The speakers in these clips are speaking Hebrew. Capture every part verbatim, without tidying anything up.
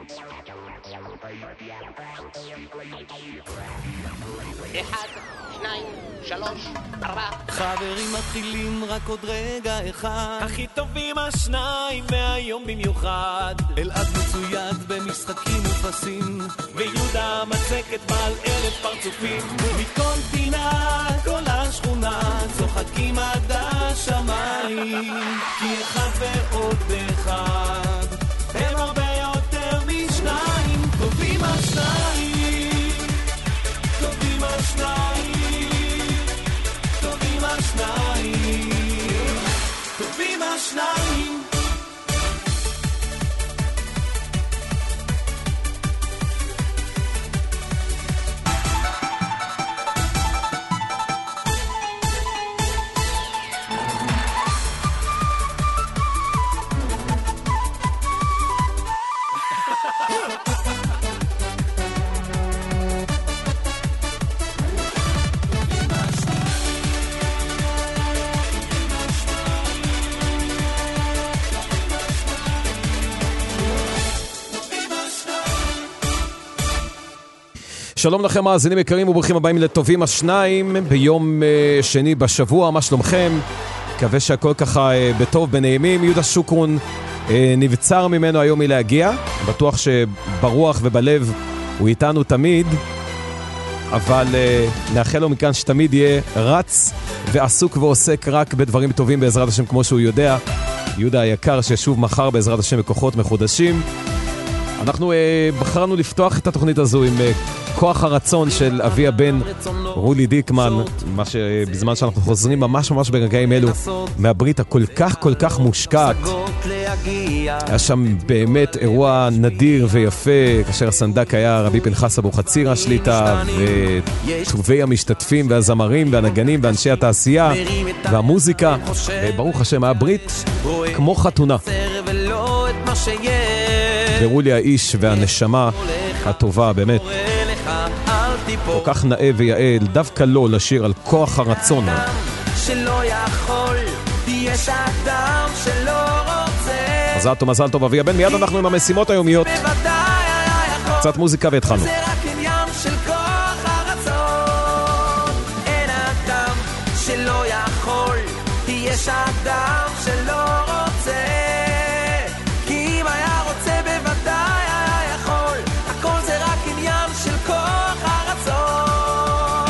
אחד, שניים, שלוש, ארבע. חברים מתחילים רק עוד רגע אחד, הכי טובים השניים מהיום במיוחד. אלעד מצויד במשחקים ופסים, ויהודה מצקת בעל אלף פרצופים. מכל פינה, כל השכונה, צוחקים עד השמיים, כי אחד ועוד אחד הם הרבה יותר משניים. טובים השניים, טובים השניים, טובים השניים, טובים השניים. שלום לכם מאזינים יקרים וברוכים הבאים לטובים השניים ביום uh, שני בשבוע. מה שלומכם? מקווה שהכל ככה uh, בטוב בנעימים. יהודה שוקרון uh, נבצר ממנו היום מלהגיע, בטוח שברוח ובלב הוא איתנו תמיד, אבל uh, נאחל לו מכאן שתמיד יהיה רץ ועסוק ועוסק רק בדברים טובים בעזרת השם כמו שהוא יודע. יהודה היקר ששוב מחר בעזרת השם בכוחות מחודשים. אנחנו uh, בחרנו לפתוח את התוכנית הזו עם uh, כוח הרצון של אבי הבן רולי דיקמן, מה שבזמן שאנחנו חוזרים ממש ממש ברגעים אלו מהברית הכל כך כל כך מושקעת. היה שם באמת אירוע נדיר ויפה, כאשר הסנדק היה רבי פנחס אבוחצירא השליטה, וטובי המשתתפים והזמרים והנגנים ואנשי התעשייה והמוזיקה, וברוך השם הברית כמו חתונה. ורולי האיש והנשמה הטובה באמת, כל כך נאה ויעל, דווקא לא לשיר על כוח הרצון. שלא יכול, יש אדם שלא רוצה. מזל טוב, מזל טוב אבי הבן. מיד אנחנו עם המשימות היומיות, קצת מוזיקה והתחלנו. זה רק עניין של כוח הרצון. אין אדם שלא יכול, יש אדם שלא רוצה. כי אם היה רוצה בוודאי היה יכול. הכל זה רק עניין של כוח הרצון.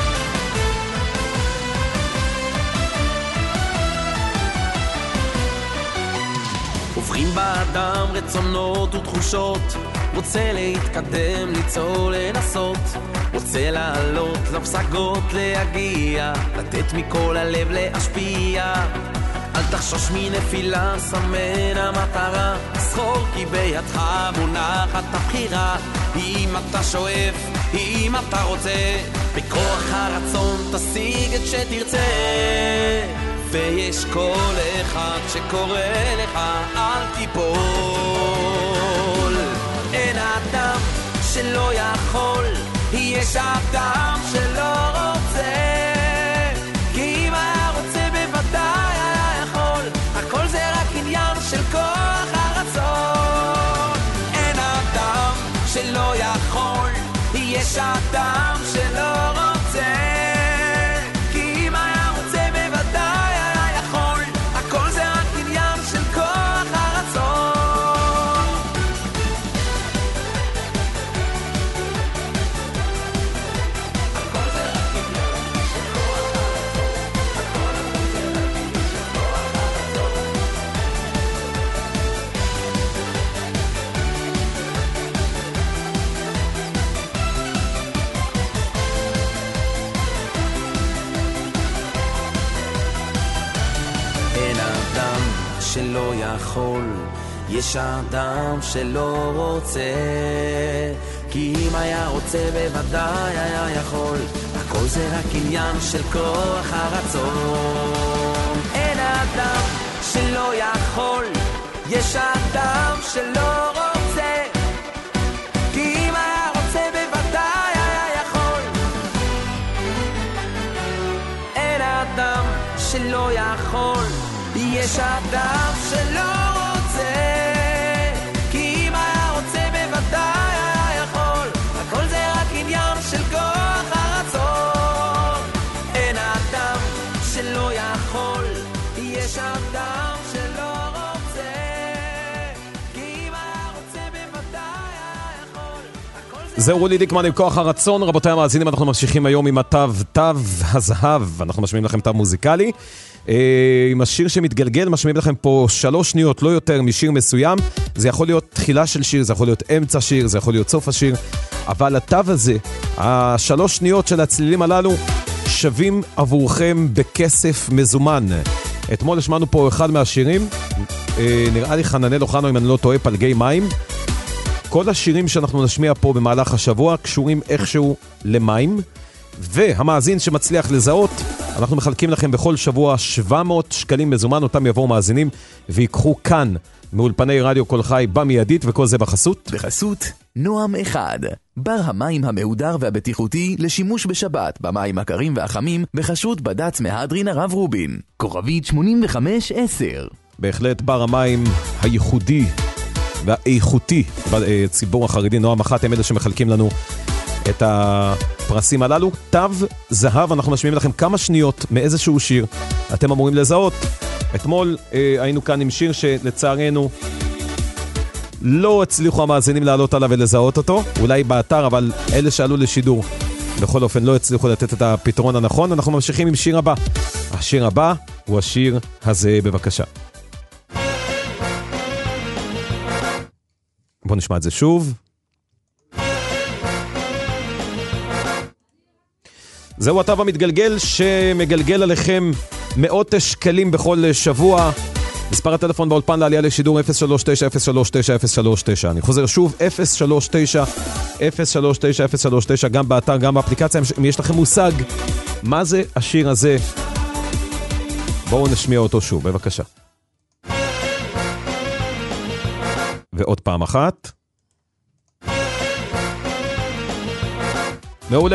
עוברים באדם רצונות ותחושות, רוצה להתקדם, ליצור, לנסות, רוצה לעלות, לפסגות להגיע, לתת מכל הלב להשפיע. אל תחשוש מנפילה, סמן המטרה, זכור כי בידך מונחת הבחירה. אם אתה שואף, אם אתה רוצה, בכוח הרצון תשיג את שתרצה. ויש כל אחד שקורא לך, אל תיפול. אין אדם שלא יכול, יש אדם שלא רוצה. כי אם היה רוצה בוודאי היה יכול. הכל זה רק עניין של כוח הרצון. אין אדם שלא יכול, יש אדם שלא רוצה. כי אם היה רוצה בוודאי היה יכול. הכל זה רק עניין של כוח הרצון. שלא יכול, יש אדם שלא רוצה. כי אם היה רוצה בוודאי היה יכול. הכל זה רק עניין של כוח הרצון. אין אדם שלא יכול, יש אדם שלא רוצה. כי אם היה רוצה בוודאי היה יכול. אין אדם שלא יכול, יש אדם שלא רוצה. כי אם היה רוצה בוודאי זהו רולי דיקמן עם כוח הרצון. רבותיי המאזינים, אנחנו ממשיכים היום עם התו, תו הזהב. אנחנו משמיעים לכם תו מוזיקלי. עם השיר שמתגלגל, משמיעים לכם פה שלוש שניות, לא יותר משיר מסוים. זה יכול להיות תחילה של שיר, זה יכול להיות אמצע שיר, זה יכול להיות סוף השיר. אבל התו הזה, השלוש שניות של הצלילים הללו, שווים עבורכם בכסף מזומן. אתמול השמענו פה אחד מהשירים, נראה לי חננאל אוחנה, אם אני לא טועה, פלגי מים. כל השירים שאנחנו נשמיע פה במהלך השבוע קשורים איכשהו למים, והמאזין שמצליח לזהות, אנחנו מחלקים לכם בכל שבוע שבע מאות שקלים מזומן, אותם יבואו מאזינים ויקחו כאן מאולפני רדיו כל חי במיידית, וכל זה בחסות. בחסות נועם אחד, בר המים המהודר והבטיחותי לשימוש בשבת במים הקרים והחמים, בחסות בד"ץ מהדרין הרב רובין, כוכבית שמונים וחמש עשר. בהחלט בר המים הייחודי והאיכותי בציבור החרדי, נועם אחת, הם אלה שמחלקים לנו את הפרסים הללו. תו זהב, אנחנו משמיעים לכם כמה שניות מאיזשהו שיר אתם אמורים לזהות. אתמול אה, היינו כאן עם שיר שלצערנו לא הצליחו המאזינים לעלות עליו ולזהות אותו, אולי באתר, אבל אלה שעלו לשידור בכל אופן לא הצליחו לתת את הפתרון הנכון. אנחנו ממשיכים עם שיר הבא. השיר הבא הוא השיר הזה, בבקשה. בואו נשמע את זה שוב. זהו התו המתגלגל שמגלגל עליכם מאות שקלים בכל שבוע. מספר הטלפון באולפן לעלייה לשידור אפס שלוש תשע אפס שלוש תשע אפס שלוש תשע. אני חוזר שוב, אפס שלוש תשע אפס שלוש תשע אפס שלוש תשע, גם באתר, גם באפליקציה. אם יש לכם מושג מה זה השיר הזה, בואו נשמיע אותו שוב, בבקשה. ועוד פעם אחת. מעולה.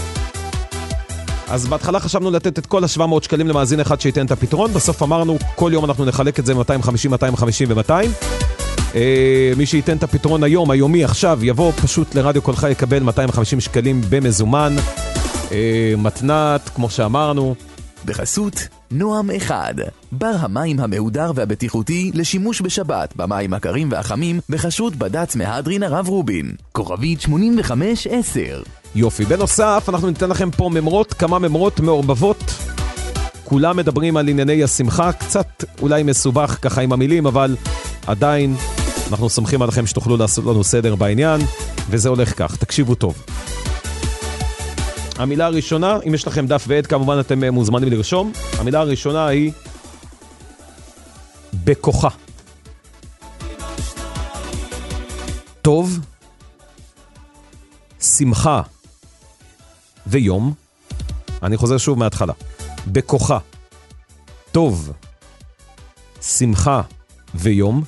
אז בהתחלה חשבנו לתת את כל ה-שבע מאות שקלים למאזין אחד שייתן את הפתרון. בסוף אמרנו, כל יום אנחנו נחלק את זה מאתיים וחמישים, מאתיים וחמישים ו-מאתיים. אה, מי שייתן את הפתרון היום, היומי, עכשיו, יבוא פשוט לרדיו כל חי, יקבל מאתיים וחמישים שקלים במזומן. אה, מתנת, כמו שאמרנו. בחסות נועם אחד, בר המים המהודר והבטיחותי לשימוש בשבת במים הקרים והחמים, בחסות בד"ץ מהדרין הרב רובין, כוכבית שמונים וחמש עשר. יופי. בנוסף, אנחנו ניתן לכם פה ממרות, כמה ממרות מעורבבות. כולם מדברים על ענייני השמחה, קצת אולי מסובך ככה עם המילים, אבל עדיין אנחנו סומכים עליכם שתוכלו לעשות לנו סדר בעניין, וזה הולך כך. תקשיבו טוב. המילה הראשונה, אם יש לכם דף ועד, כמובן אתם מוזמנים לרשום. המילה הראשונה היא בכוחה. טוב, שמחה ויום. אני חוזר שוב מההתחלה. בכוחה. טוב, שמחה ויום.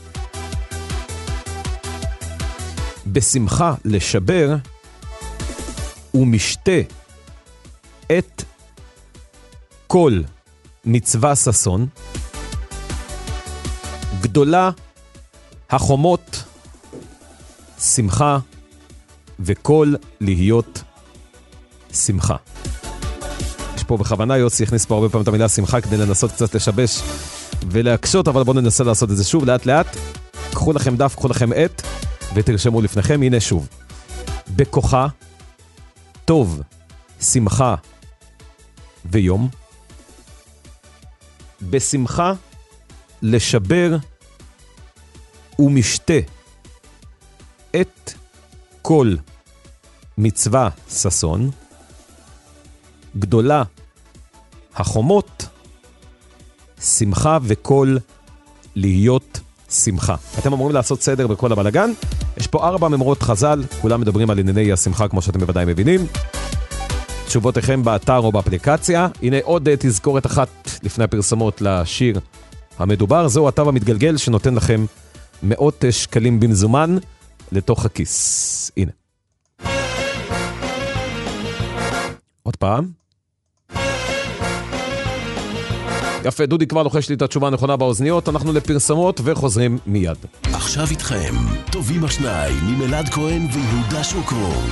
בשמחה לשבר ומשתה את כל מצווה ססון. גדולה החומות שמחה וכל להיות שמחה. יש פה בכוונה, יוסי הכניס פה הרבה פעמים את המילה שמחה כדי לנסות קצת לשבש ולהקשות, אבל בואו ננסה לעשות את זה שוב לאט לאט. קחו לכם דף, קחו לכם עת ותרשמו לפניכם. הנה שוב. בכוחה, טוב, שמחה ויום. בשמחה לשבר ומשתה את כל מצווה ססון. גדולה החומות שמחה וכל להיות שמחה. אתם אמורים לעשות סדר בכל הבלגן. יש פה ארבע ממרות חז"ל, כולם מדברים על ענייני השמחה כמו שאתם בוודאי מבינים. תשובותיכם באתר או באפליקציה. הנה עוד תזכורת אחת לפני הפרסומות לשיר המדובר. זהו התו המתגלגל שנותן לכם מאות שקלים במזומן לתוך הכיס. הנה. עוד פעם. יפה, דודי כבר לוחש לי את התשובה הנכונה באוזניות. אנחנו לפרסומות וחוזרים מיד. עכשיו איתכם, טובים השניים עם אלעד כהן ויהודה שוקרון.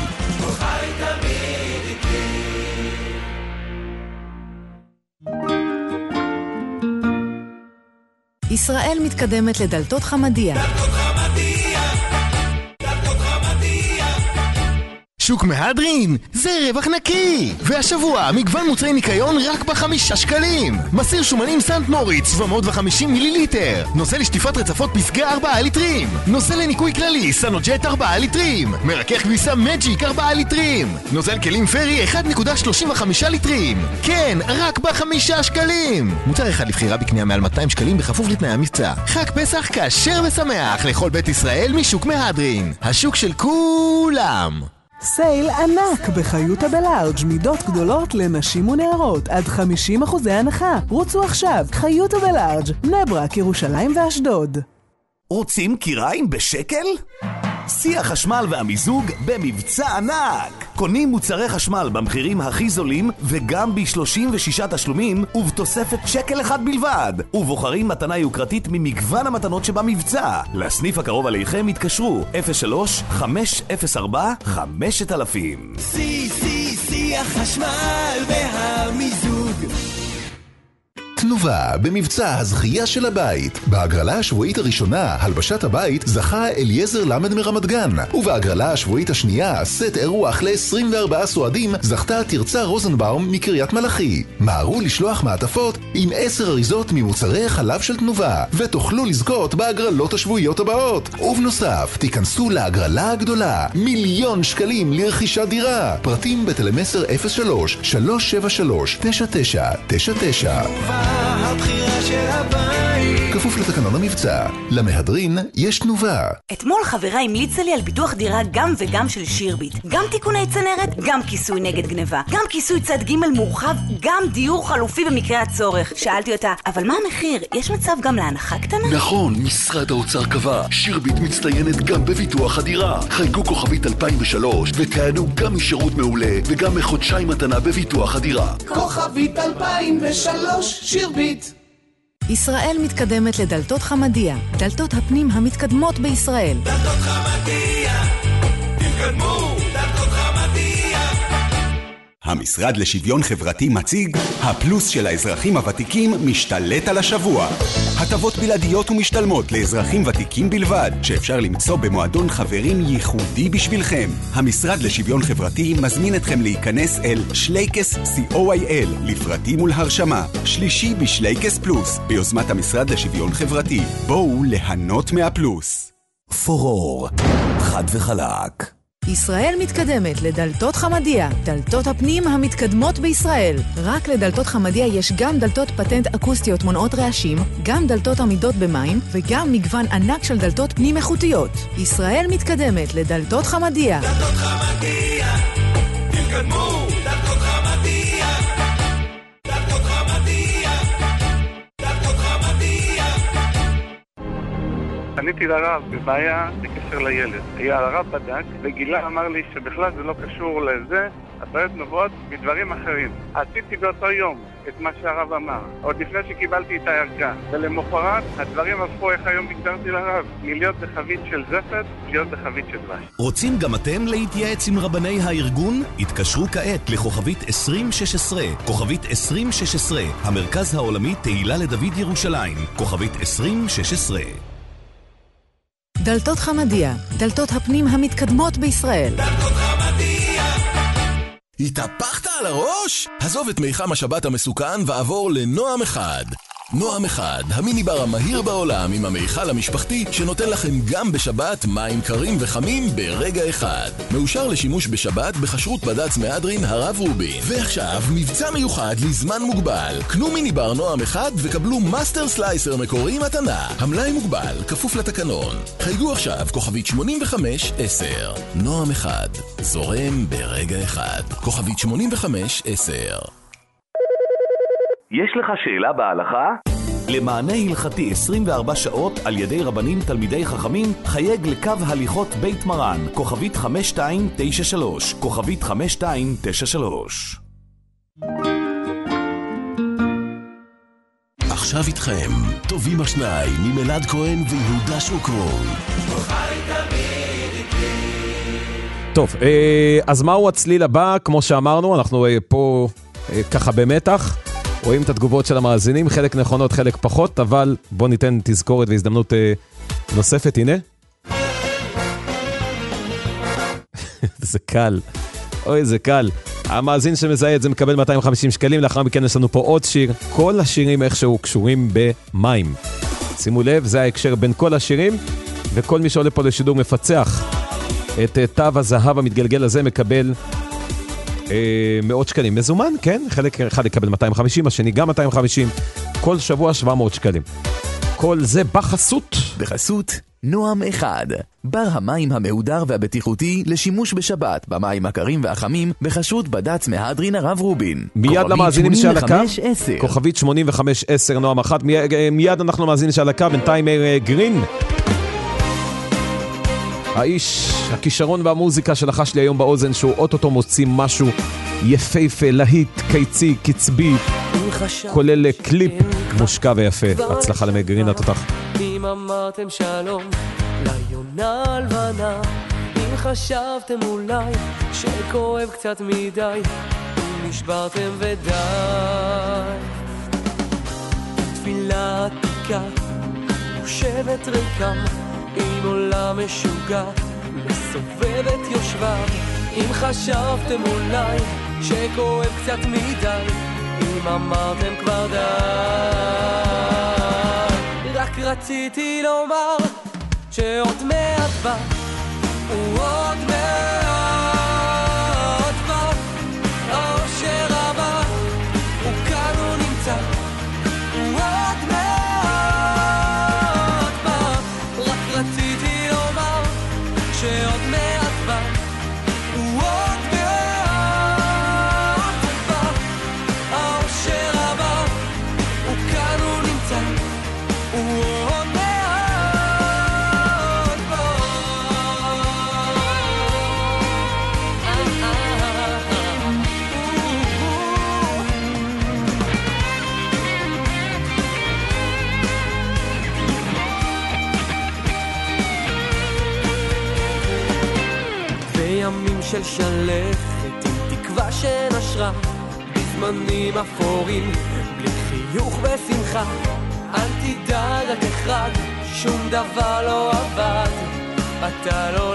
ישראל מתקדמת לדלתות חמדיה. שוק מהדרין זה רווח נקי. והשבוע מגוון מוצרי ניקיון רק בחמישה שקלים. מסיר שומנים סנט מוריץ שבע מאות וחמישים מיליליטר. נוזל לשטיפת רצפות פסגה ארבעה ליטרים. נוזל לניקוי כללי סנוג'ט ארבעה ליטרים. מרכך כביסה מג'יק ארבעה ליטרים. נוזל כלים פרי אחת נקודה שלושים וחמש ליטרים. כן, רק בחמישה שקלים. מוצר אחד לבחירה בקנייה מעל מאתיים שקלים בכפוף לתנאי המבצע. חג פסח כשר ושמח לכל בית ישראל משוק מהדרין. השוק של כולם. סייל ענק בחיותה בלארג', מידות גדולות לנשים ונערות, עד חמישים אחוזי הנחה. רוצו עכשיו, חיותה בלארג', בני ברק, ירושלים ואשדוד. רוצים קיריים בשקל? שיא החשמל והמיזוג במבצע ענק. קונים מוצרי חשמל במחירים הכי זולים וגם ב-שלושים ושישה תשלומים ובתוספת שקל אחד בלבד. ובוחרים מתנה יוקרתית ממגוון המתנות שבמבצע. לסניף הקרוב עליכם התקשרו אפס שלוש חמש אפס ארבע חמש אלפים. שיא שיא שיא החשמל והמיזוג. תנובה במבצע הזכייה של הבית. בהגרלה השבועית הראשונה, הלבשת הבית, זכה אליעזר למד מרמת גן. ובהגרלה השבועית השנייה, סט אירוח ל-עשרים וארבעה סועדים, זכתה תרצה רוזנבאום מקריית מלאכי. מהרו לשלוח מעטפות עם עשר אריזות ממוצרי חלב של תנובה, ותוכלו לזכות בהגרלות השבועיות הבאות. ובנוסף, תיכנסו להגרלה הגדולה, מיליון שקלים לרכישת דירה. פרטים בטלמסר אפס שלוש שלוש שבע שלוש תשע תשע תשע תשע. הבחירה של הבית. כפוף לתקנון המבצע. למהדרין יש תנובה. אתמול חברה המליצה לי על ביטוח דירה גם וגם של שירביט. גם תיקוני צנרת, גם כיסוי נגד גניבה. גם כיסוי צד ג' מורחב, גם דיור חלופי במקרה הצורך. שאלתי אותה, אבל מה המחיר? יש מצב גם להנחה קטנה? נכון, משרד האוצר קבע. שירביט מצטיינת גם בביטוח הדירה. חייגו כוכבית אלפיים ושלוש ותענו גם משירות מעולה וגם מחודשיים מתנה בביטוח הדירה. כוכבית אלפיים ושלוש שירביט. ישראל מתקדמת לדלתות חמדיה, דלתות הפנים המתקדמות בישראל. דלתות חמדיה, תתקדמו, דלתות חמדיה. המשרד לשוויון חברתי מציג, הפלוס של האזרחים הוותיקים משתלט על השבוע. הטבות בלעדיות ומשתלמות לאזרחים ותיקים בלבד, שאפשר למצוא במועדון חברים ייחודי בשבילכם. המשרד לשוויון חברתי מזמין אתכם להיכנס אל שלייקס סי או איי אל לפרטים ולהרשמה. שלישי בשלייקס פלוס, ביוזמת המשרד לשוויון חברתי. בואו ליהנות מהפלוס. פורור, חד וחלק. ישראל מתקדמת לדלתות חמדיה, דלתות הפנים המתקדמות בישראל. רק לדלתות חמדיה יש גם דלתות פטנט אקוסטיות מונעות רעשים, גם דלתות עמידות במים, וגם מגוון ענק של דלתות פנים איכותיות. ישראל מתקדמת לדלתות חמדיה. דלתות חמדיה, תתקדמו, דלתות חמדיה. דלתות חמדיה, דלתות חמדיה. פניתי לרב בבעיה בקשר לילד. הרב בדק וגילה, אמר לי שבכלל זה לא קשור לזה, הבעיות נובעות מדברים אחרים. עשיתי באותו יום את מה שהרב אמר, עוד לפני שקיבלתי את הערכה, ולמחרת הדברים הפכו, איך היום הגדרתי לרב, מלהיות בחבית של זפת, להיות בחבית של דבש. רוצים גם אתם להתייעץ עם רבני הארגון? התקשרו כעת לכוכבית עשרים שש עשרה, כוכבית עשרים שש עשרה, המרכז העולמי תהילה לדוד ירושלים, כוכבית עשרים שש עשרה. דלתות חמדיה, דלתות הפנים המתקדמות בישראל. דלתות חמדיה. התהפכת על הראש? עזוב את מיחם השבת המסוכן ועבור לנועם אחד. נועם אחד, המיניבר המהיר בעולם עם המיכל המשפחתי שנותן לכם גם בשבת מים קרים וחמים ברגע אחד. מאושר לשימוש בשבת בחשרות בד"ץ מהדרין הרב רובין. ועכשיו מבצע מיוחד לזמן מוגבל. קנו מיניבר נועם אחד וקבלו מאסטר סלייסר מקורי מתנה. המלאי מוגבל, כפוף לתקנון. חייגו עכשיו כוכבית שמונים וחמש עשר. נועם אחד, זורם ברגע אחד. כוכבית שמונים וחמש עשר. יש לך שאלה בהלכה? למענה הלכתי עשרים וארבע שעות על ידי רבנים תלמידי חכמים, חייג לקו הליכות בית מרן, כוכבית חמש שתיים תשע שלוש, כוכבית חמש שתיים תשע שלוש. עכשיו איתכם, טובים השניים ממלעד כהן ויהודה שוקרון. טוב, אז מהו הצליל הבא? כמו שאמרנו, אנחנו פה ככה במתח. רואים את התגובות של המאזינים, חלק נכונות, חלק פחות, אבל בוא ניתן תזכורת והזדמנות אה, נוספת, הנה. זה קל. אוי, זה קל. המאזין שמזהה את זה מקבל מאתיים וחמישים שקלים, לאחר מכן יש לנו פה עוד שיר. כל השירים איכשהו קשורים במים. שימו לב, זה ההקשר בין כל השירים, וכל מי שעולה פה לשידור מפצח את תו הזהב המתגלגל הזה מקבל אה, מאות שקלים. מזומן, כן? חלק אחד יקבל מאתיים וחמישים, השני גם מאתיים וחמישים. כל שבוע שבע מאות שקלים. כל זה בחסות. בחסות נועם אחד, בר המים המהודר והבטיחותי לשימוש בשבת במים הקרים והחמים בחסות בד"ץ מהדרין הרב רובין. מיד למאזינים שעל הקו, כוכבית שמונים וחמש עשר נועם אחד, מיד אנחנו מאזינים שעל הקו, בינתיים גרין. האיש, הכישרון והמוזיקה שלחש לי היום באוזן שהוא אוטוטו מוציא משהו יפהפה, להיט, קיצי, קצבי, כולל קליפ מושקע ויפה. הצלחה למגרין התותח. אם אמרתם שלום ליונה הלבנה, אם חשבתם אולי שכואב קצת מדי, אם נשברתם ודי, תפילה עתיקה מושבת ריקם, עם עולם משוגע מסובב את יושביו, אם חשבתם אולי שכואב קצת מדי, אם אמרתם כבר די, רק רציתי לומר שעוד מעט בא, ועוד מעט בא, האושר הבא, הוא כאן הוא נמצא, ועוד מעט בא, רק רציתי לומר שעוד מעט בא, ועוד מעט בא, האושר הבא, הוא כאן הוא נמצא, ועוד מעט בא. בימים של שלכת עם תקווה שנשרה, בזמנים אפורים בלי חיוך ושמחה, אל תדאג רק אחד, שום דבר לא עבד, אתה לא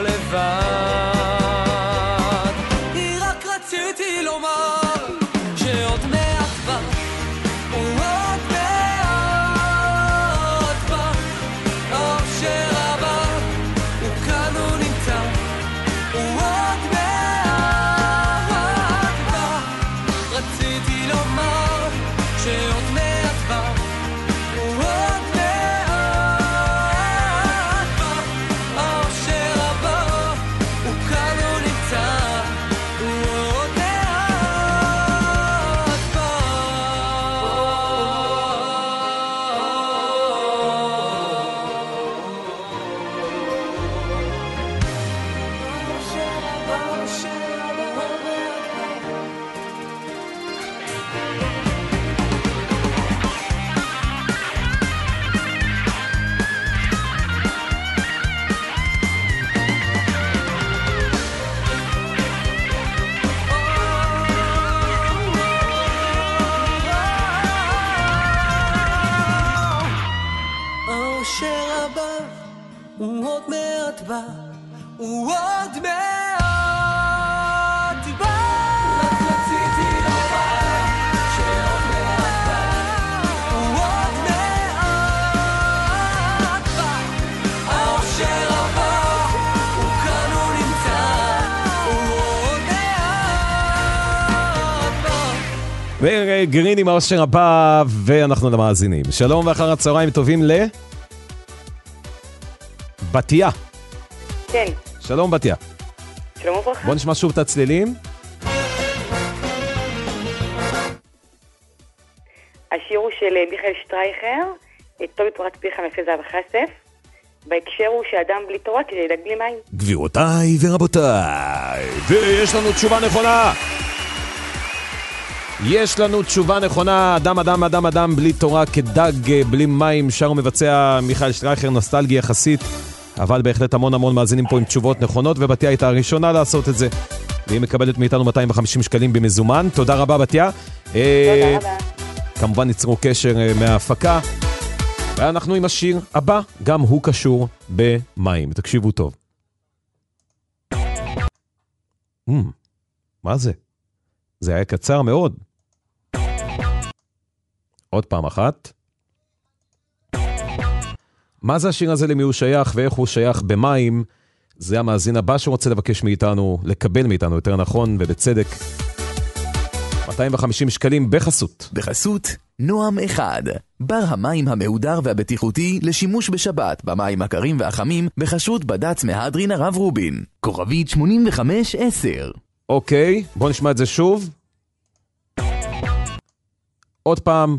לבד. רק רציתי לומר שעוד מעט בא, ועוד מעט בא, האושר הבא, הוא כאן הוא נמצא, ועוד מעט בא, רציתי לומר שעוד מעט בא, ועוד מעט בא, האושר הבא, הוא כאן הוא נמצא, ועוד מעט בא. האושר הבא, הוא עוד מעט בא, הוא עוד מעט בא. רק רציתי לומר שעוד מעט בא, הוא עוד מעט בא, האושר הבא, הוא כאן הוא נמצא, הוא עוד מעט בא. וגרין עם האושר הבא, ואנחנו למאזינים. שלום ואחר הצהריים טובים ל... בתיה. כן. שלום בתיה. שלום וברכה. בוא נשמע שוב את הצלילים. השיר הוא של מיכאל שטרייכר, טובי פרץ פיך מפי זהב החשף. בהקשר הוא שאדם בלי תורה כדי לדאג בלי מים. גבירותיי ורבותיי, ויש לנו תשובה נכונה. יש לנו תשובה נכונה. אדם, אדם, אדם, אדם בלי תורה כדג בלי מים. שר ומבצע מיכאל שטרייכר, נוסטלגי יחסית, אבל בהחלט המון המון מאזינים פה עם תשובות נכונות, ובתיה הייתה הראשונה לעשות את זה, והיא מקבלת מאיתנו מאתיים וחמישים שקלים במזומן. תודה רבה בתיה. תודה רבה. כמובן ייצרו קשר מההפקה, ואנחנו עם השיר הבא, גם הוא קשור במים. תקשיבו טוב. מה זה? זה היה קצר מאוד. עוד פעם אחת. מה זה השיר הזה, למי הוא שייך ואיך הוא שייך במים? זה המאזין הבא שרוצה לבקש מאיתנו, לקבל מאיתנו, יותר נכון ובצדק. מאתיים וחמישים שקלים בחסות. בחסות נועם אחד, בר המים המהודר והבטיחותי לשימוש בשבת במים הקרים והחמים בחסות בד"ץ מהדרין הרב רובין. כוכבית שמונים וחמש עשר. אוקיי, בוא נשמע את זה שוב. עוד פעם.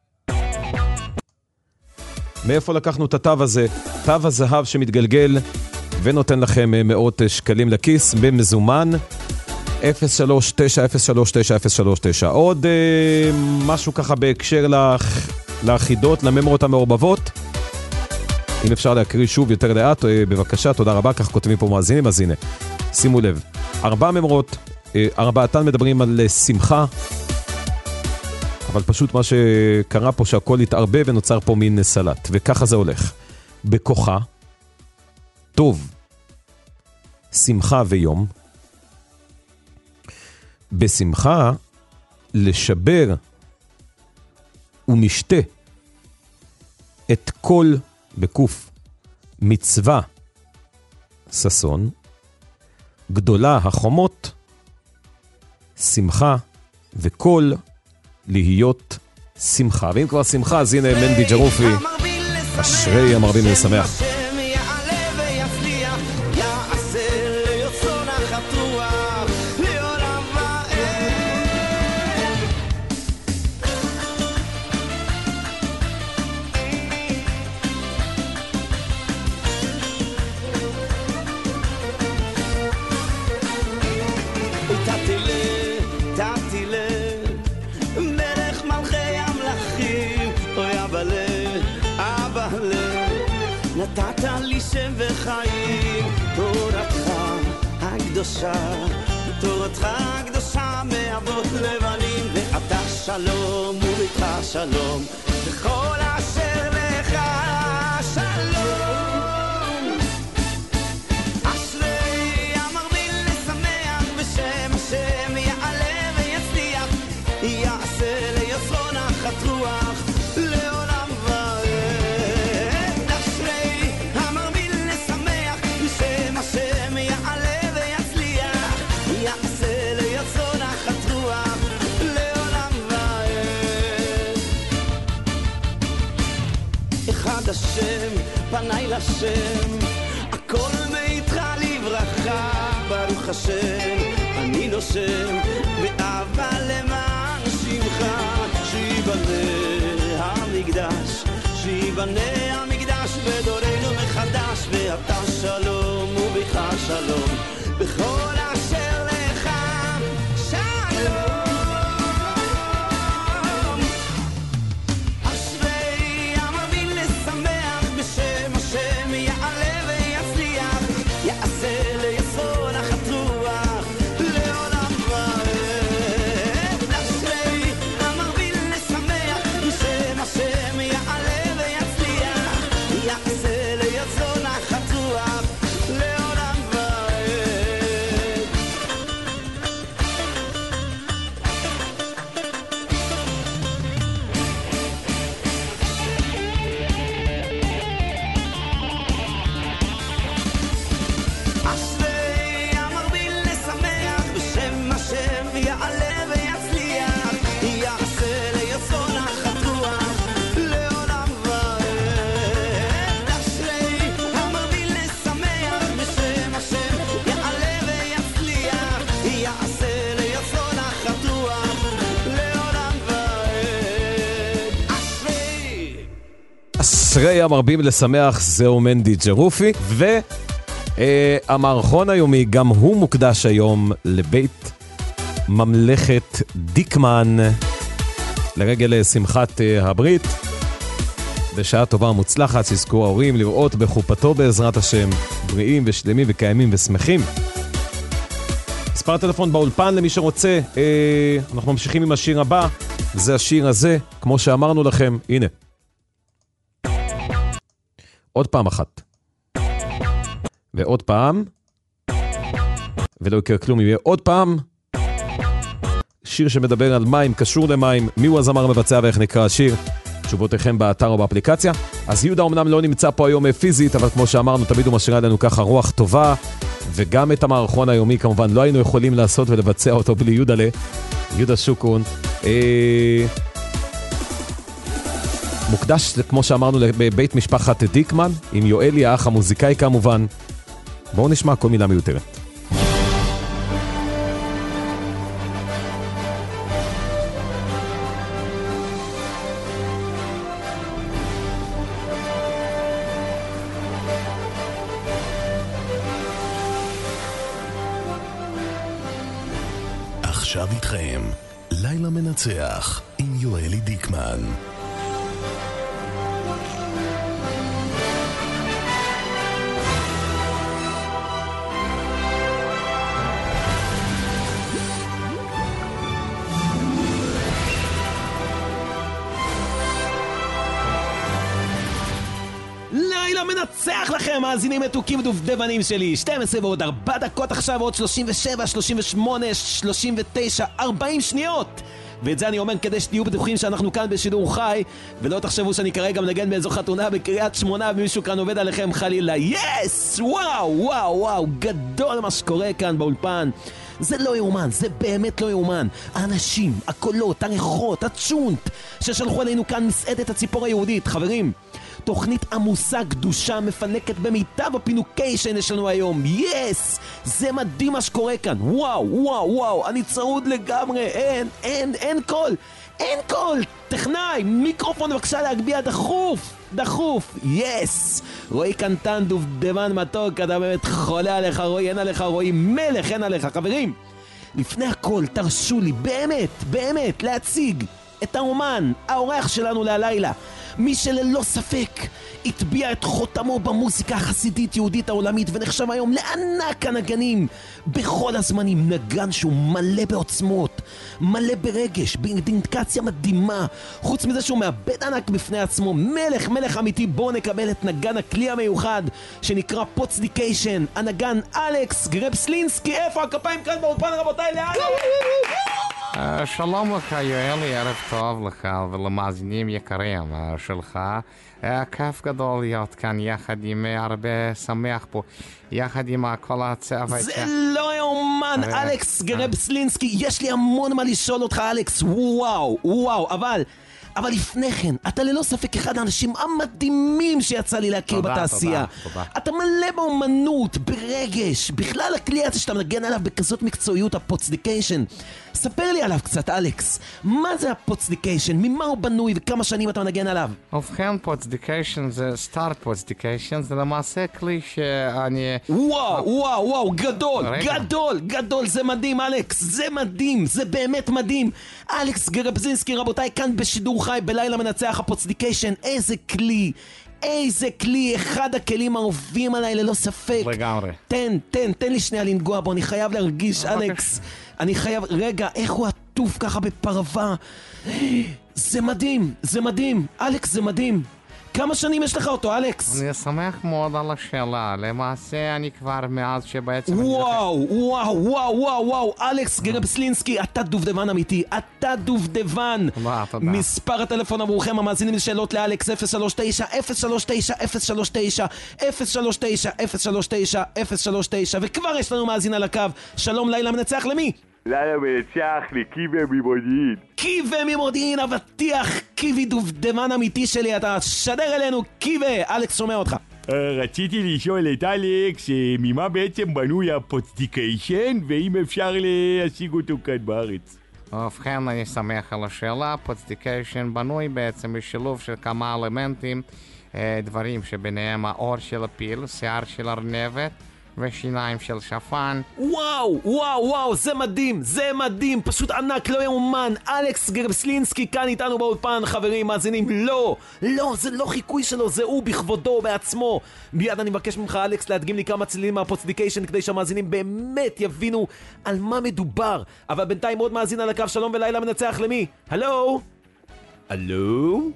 מאיפה לקחנו את התו הזה? תו הזהב שמתגלגל ונותן לכם מאות שקלים לכיס במזומן. אפס שלוש תשע אפס שלוש תשע אפס שלוש תשע. עוד אה, משהו ככה בהקשר לאח, לאחידות, לממרות המעורבבות. אם אפשר להקריא שוב יותר לאט, אה, בבקשה, תודה רבה. כך כותבים פה מאזינים, אז הנה, שימו לב. ארבע ממרות, אה, ארבעתן מדברים על שמחה, אבל פשוט מה שקרה פה שהכל התערבב ונוצר פה מין סלט, וככה זה הולך. בכוחה, טוב, שמחה ויום, בשמחה, לשבר ומשתה את כל, בקוף, מצווה, ססון, גדולה החומות, שמחה וכל להיות שמחה. ואם כבר שמחה, אז הנה מנדי ג'רופי, אשרי המרבים לשמח. נתת לי שם וחיים, תורתך הקדושה, תורתך הקדושה מאבות לבנים, ואתה שלום וביתך שלום, וכל אשר לך שלום. אשרי המרבים לשמח בשם השם, יעלה ויצליח, יעשה ליוצרו נחת רוח לעולם ועד. השם, פניי לשם, הכל מאיתך לברכה, ברוך השם, אני נושם, באהבה למען שמך, שיבנה המקדש, שיבנה המקדש בדורנו מחדש, ואתה שלום וביתך שלום, בכל אשר לך שלום. אשרי המרבים לשמח, זהו מנדי ג'רופי. והמערכון היומי גם הוא מוקדש היום לבית ממלכת דיקמן לרגל שמחת הברית. בשעה טובה ומוצלחת, שיזכו ההורים לראות בחופתו בעזרת השם, בריאים ושלמים וקיימים ושמחים. מספר טלפון באולפן למי שרוצה. אה, אנחנו ממשיכים עם השיר הבא, זה השיר הזה, כמו שאמרנו לכם, הנה. עוד פעם אחת. ועוד פעם. ולא יקרה כלום, יהיה עוד פעם. שיר שמדבר על מים, קשור למים, מיהו הזמר מבצע ואיך נקרא השיר. תשובותיכם באתר או באפליקציה. אז יהודה אמנם לא נמצא פה היום פיזית, אבל כמו שאמרנו, תמיד הוא משאיר לנו ככה רוח טובה, וגם את המערכון היומי כמובן לא היינו יכולים לעשות ולבצע אותו בלי יהודה ל... יהודה שוקרון. אה... מוקדש, כמו שאמרנו, לבית משפחת דיקמן, עם יואלי, האח המוזיקאי כמובן. בואו נשמע כל מילה מיותרת. עכשיו איתכם, לילה מנצח עם יואלי דיקמן. לילה מנצח לכם, מאזינים מתוקים ודובדבנים שלי. שתים עשרה ועוד ארבע דקות עכשיו, עוד שלושים ושבע, שלושים ושמונה, שלושים ותשע, ארבעים שניות. ואת זה אני אומר כדי שתהיו בטוחים שאנחנו כאן בשידור חי, ולא תחשבו שאני כרגע מנגן באיזו חתונה בקריית שמונה ומישהו כאן עובד עליכם חלילה. יס! וואו, וואו, וואו, גדול מה שקורה כאן באולפן. זה לא יאומן, זה באמת לא יאומן. האנשים, הקולות, הריחות, הצ'ונט ששלחו עלינו כאן מסעדת הציפור היהודית. חברים, תוכנית עמוסה קדושה מפנקת במיטב הפינוקיישן יש לנו היום. יס! זה מדהים מה שקורה כאן. וואו, וואו, וואו, אני צרוד לגמרי. אין, אין, אין קול. אין קול. טכנאי, מיקרופון בבקשה להגביה דחוף. דחוף. יס! רואי קנטן דובדבן מתוק, אתה באמת חולה עליך רואי, אין עליך רואי, מלך אין עליך. חברים, לפני הכל תרשו לי באמת, באמת להציג את האומן, האורח שלנו להלילה, מי שללא ספק הטביע את חותמו במוזיקה החסידית יהודית העולמית ונחשב היום לענק הנגנים בכל הזמנים. נגן שהוא מלא בעוצמות, מלא ברגש, באינדיקציה מדהימה, חוץ מזה שהוא מאבד ענק בפני עצמו. מלך, מלך אמיתי. בואו נקבל את נגן הכלי המיוחד שנקרא פוצדיקיישן, הנגן אלכס גרבסלינסקי. איפה הכפיים כאן באולפן רבותיי? לאלכס! שלום לך יואלי, ערב טוב לך ולמאזינים יקרים שלך. כיף גדול להיות כאן יחד עם הרבה שמח פה, יחד עם כל הצוות. זה לא יאומן, אלכס גרבסלינסקי. יש לי המון מה לשאול אותך אלכס. וואו, וואו, אבל אבל לפני כן, אתה ללא ספק אחד האנשים המדהימים שיצא לי להכיר תודה, בתעשייה. תודה, תודה. אתה מלא באומנות, ברגש, בכלל הכלי הזה שאתה מנגן עליו בכזאת מקצועיות, הפוצדיקיישן. ספר לי עליו קצת, אלכס. מה זה הפוצדיקיישן? ממה הוא בנוי וכמה שנים אתה מנגן עליו? ובכן, פוצדיקיישן זה סטארט פוצדיקיישן, זה למעשה כלי שאני... וואו, וואו, וואו, גדול, רגע. גדול, גדול, זה מדהים, אלכס. זה מדהים, זה באמת מדהים. אלכס גרבזינסקי, רבותיי, כאן בשידור חי בלילה מנצח הפוצדיקיישן. איזה כלי, איזה כלי, אחד הכלים האהובים עליי ללא ספק. לגמרי. תן, תן, תן לי שנייה לנגוע בו, אני חייב להרגיש, אלכס. אני חייב, רגע, איך הוא עטוף ככה בפרווה. זה מדהים, זה מדהים. אלכס, זה מדהים. כמה שנים יש לך אותו, אלכס? אני שמח מאוד על השאלה. למעשה אני כבר מאז שבעצם... וואו, וואו, וואו, וואו, וואו. אלכס גרבסלינסקי, אתה דובדבן אמיתי. אתה דובדבן. תודה, תודה. מספר הטלפון עבורכם המאזינים לשאלות לאלכס אפס שלוש תשע אפס שלוש תשע אפס שלוש תשע אפס שלוש תשע אפס שלוש תשע אפס שלוש תשע. וכבר יש לנו מאזין על הקו. שלום, לילה מנצח למי? לילה מנצח לקיבי ממודיעין. קיבי ממודיעין, אבטיח, קיבי דובדבן אמיתי שלי. אתה שדר אלינו, קיבי. אלכס שומע אותך. רציתי לשאול את אלכס ממה בעצם בנוי הפוצדיקיישן ואם אפשר להשיג אותו כאן בארץ. ובכן, אני שמח על השאלה. פוצדיקיישן בנוי בעצם בשילוב של כמה אלמנטים, דברים שביניהם האור של הפיל, שיער של ארנבת ושיניים של שפן. וואו, וואו, וואו, זה מדהים, זה מדהים, פשוט ענק, לא יאומן. אלכס גרבסלינסקי כאן איתנו באולפן, חברים, מאזינים. לא, לא, זה לא חיקוי שלו, זה הוא בכבודו, בעצמו. מיד אני מבקש ממך, אלכס, להדגים לי כמה צלילים מהפוצדיקיישן כדי שהמאזינים באמת יבינו על מה מדובר. אבל בינתיים עוד מאזין על הקו. שלום ולילה מנצח למי? הלו? הלו?